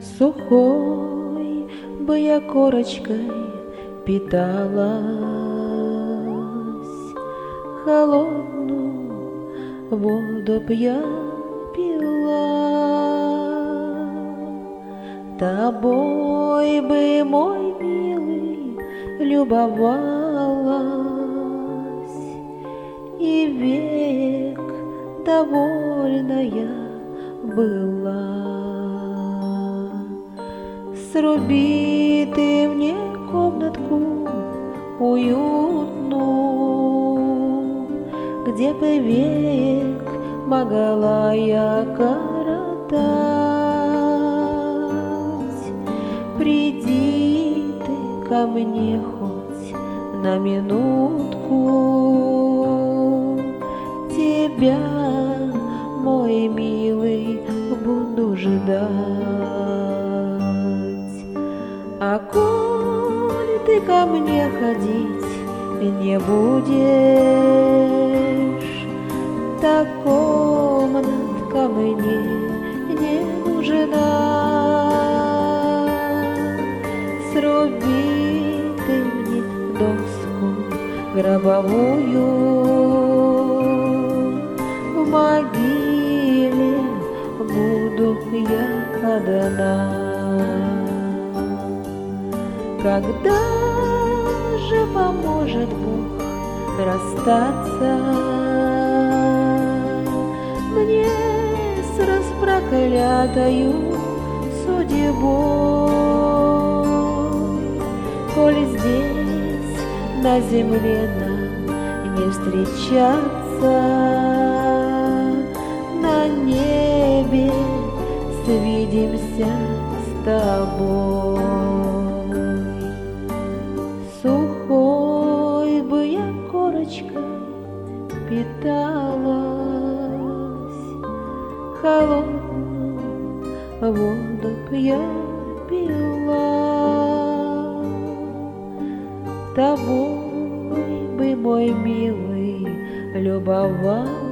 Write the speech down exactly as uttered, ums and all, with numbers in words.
Сухой бы я корочкой питалась, холодную воду б я пила. Тобой бы, мой милый, любовалась и век довольная была. Сруби ты мне комнатку уютную, где бы век могла я коротать. Приди ты ко мне хоть на минутку, тебя, мой милый, буду ждать. А коль ты ко мне ходить не будешь, так комнатка мне не нужна. Сруби ты мне доску гробовую, в могиле буду я одна. Когда же поможет Бог расстаться мне с распроклятою судьбой? Коль здесь на земле нам не встречаться, на небе свидимся с тобой. Сухой бы я корочкой питалась, холодную воду б я пила. Тобой бы, мой милый, любовалась